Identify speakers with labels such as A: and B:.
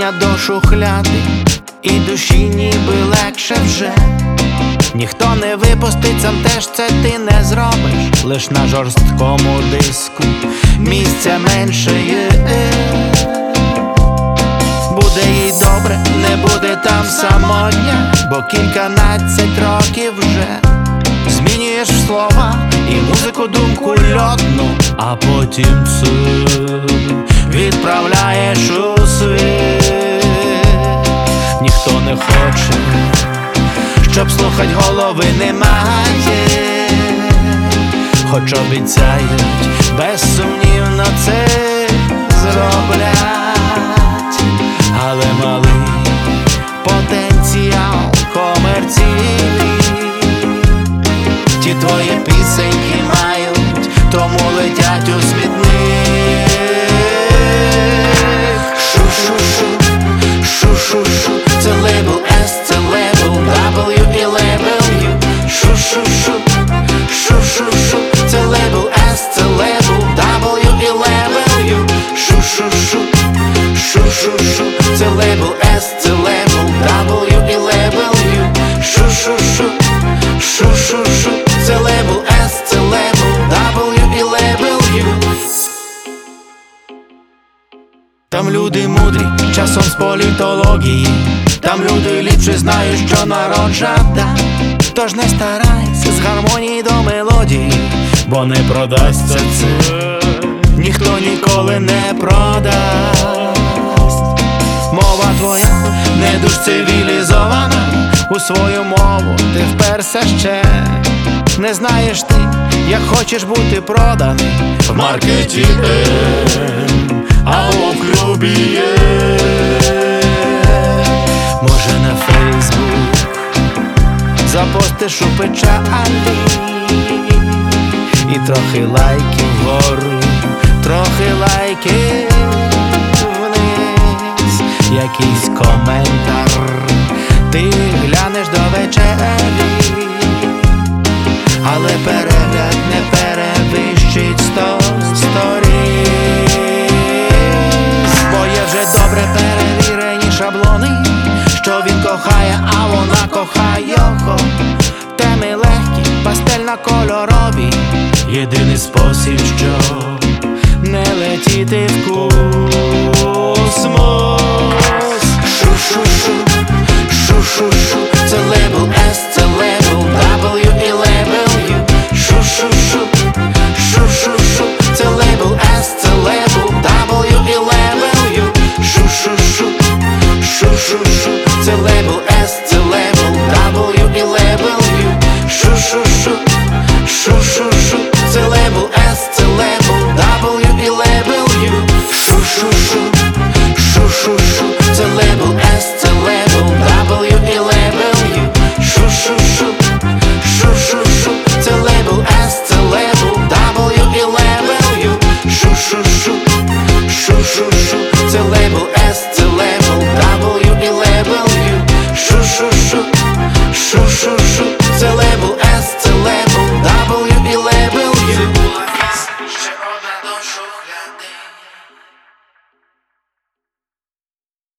A: бажання до шухляди, і душі ніби легше вже. Ніхто не випустить, сам теж це ти не зробиш. Лиш на жорсткому диску місця менше є. Буде їй добре, не буде там самотня, бо кільканадцять років вже змінюєш слова і музику, думку льотну, а потім це відправляєш у світ. Ніхто не хоче, щоб слухать, голови немає, хоч обіцяють, безсумнівно це зроблять. Але малий потенціал комерційний ті твої пісеньки мають, тому летять у смітник. Шу-шу-шу, шу-шу-шу, це лейбл S, це лейбл W і лейбл U. Шу-шу-шу, шу-шу-шу, це лейбл S, це лейбл W і лейбл U. Шу-шу-шу, шу-шу-шу, це лейбл S, це лейбл W і лейбл U. Шу-шу-шу, шу-шу-шу, це лейбл S, це лейбл W і лейбл U. Там люди мудрі, часом з політології, там люди ліпше знають, що народ жада. Тож не старайся з гармонії до мелодії, бо не продасться це, ніхто ніколи не продасть. Мова твоя не дуже цивілізована, у свою мову ти вперся ще. Не знаєш ти, як хочеш бути проданий в маркеті або в клубі є. Може на Фейсбук запостиш у печалі і трохи лайків вгору, трохи лайків вниз, якийсь коментар ти глянеш до вечері. Але перегляд не перевищить 100 сторіс, бо є вже добре перевірені шаблони, що він кохає, а вона кохає його. Теми легкі, пастельно-кольорові, єдиний спосіб, щоб не летіти в кут.